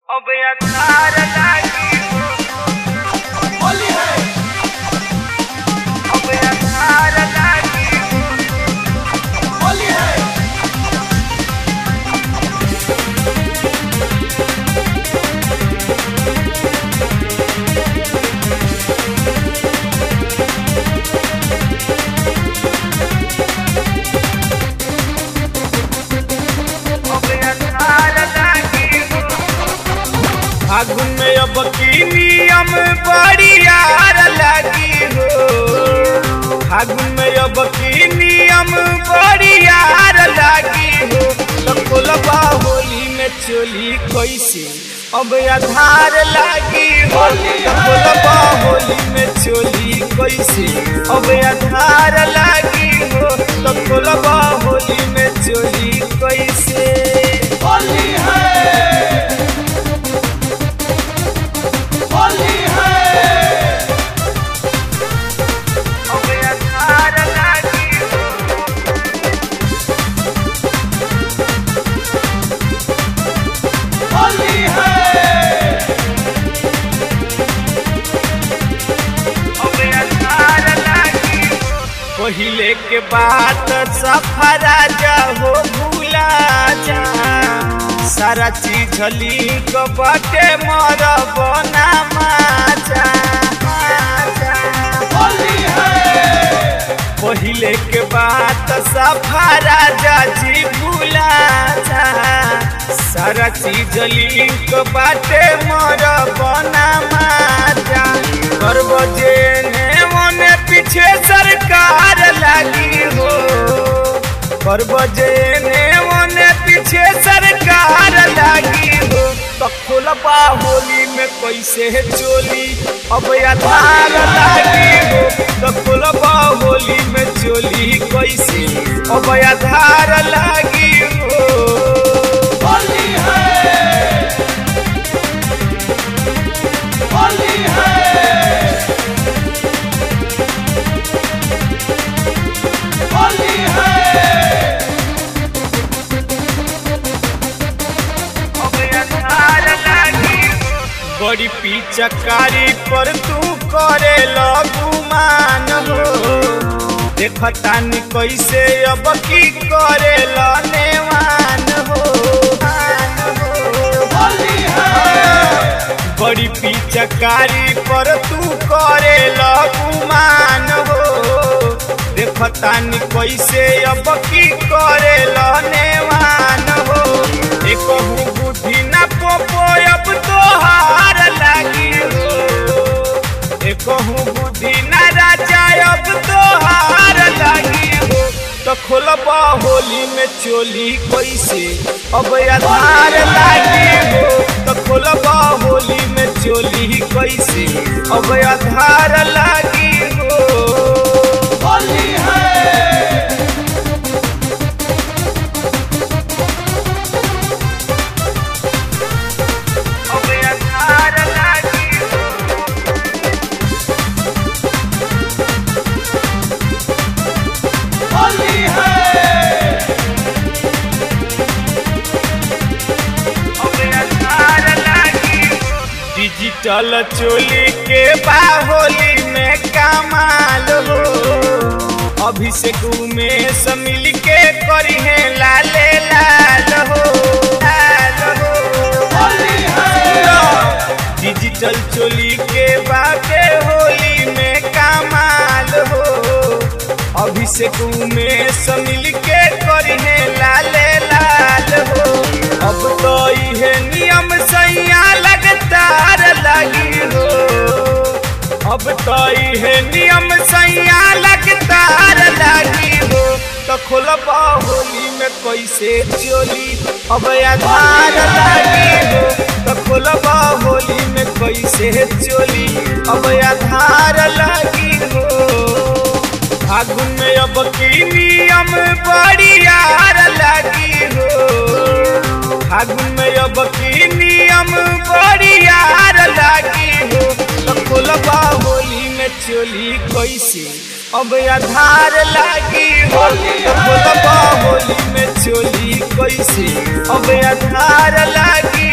अब अखार लागी होली है। अब अखार लागी होली है। अब अखार लागी फागुन में अब की नियम बड़ी यार लगी हो। फागुन में अब की नियम बड़ी यार लगी हो। तो कोलबा होली में चोली कैसे अब आधार लगी हो। तो कोलबा होली में चोली कैसे अब आधार लगी हो। तो कोलबा होली में चोली कैसे होली है। होली है। अब अखार लागी होली है। अब अखार लागी पहिले के बात सफरा जाहो भूला जा। सारा चीज लिंक बटे मर बना माजा। होली है। पहिले के बात सफरा जा जी भूला जा। सारा चीज लिंक बाटे मर बना माजा। कर बजे ने मने पीछे सरकार लगी हो। कर बजे ने मने पीछे सरकार लगी हो। तो खोलबा होली में कैसे चोली अब आधार लगी हो। तो खोलबा होली में चोली कैसे अब आधार लगी हो। होली है। होली है। होली है। अब अखार लागी बड़ी पिचकारी पर तू करे लगुमान हो। देखतानी कैसे अब की करे नेवान हो। होली है। बड़ी पिचकारी पर तू करे लगुमान हो। देखतानी कैसे अब की करे नेवान हो। एक बुद्धि न पोपो अब तोहार लगी हो। एक बुद्धि न राजा अब तोहार लगी हो। तो खोलबा होली में चोली कैसे अब आधार लगी हो। तो खोलबा होली में चोली कैसे अब आधार लगी हो। होली है। अब अखार लागी होली है। अब अखार लागी डिजिटल चोली के बाहोली में कमाल हो। अभिषेक उमेश मिल के करी है लाले लाल हो। लाल हो। होली है। डिजिटल चोली के बाटे होली में कमाल हो। अभिषेक उमेश मिल के करी है लाले लाल हो। अब तो ये नियम सैया लगातार लगी हो। अब तो ये नियम सैया लगातार लगी हो। तो खोलबा होली में कैसे चोली अब आधार लगी हो। तो खोलबा होली में कैसे चोली अब आधार लगी हो। फागुन में अब की नियम बड़ी यार लगी हो। फागुन में अब की नियम बड़ी यार लगी हो। तो खोलबा होली में चोली कैसे अब आधार लगी हो। तो खोलबा होली में चोली कैसे अब आधार लगी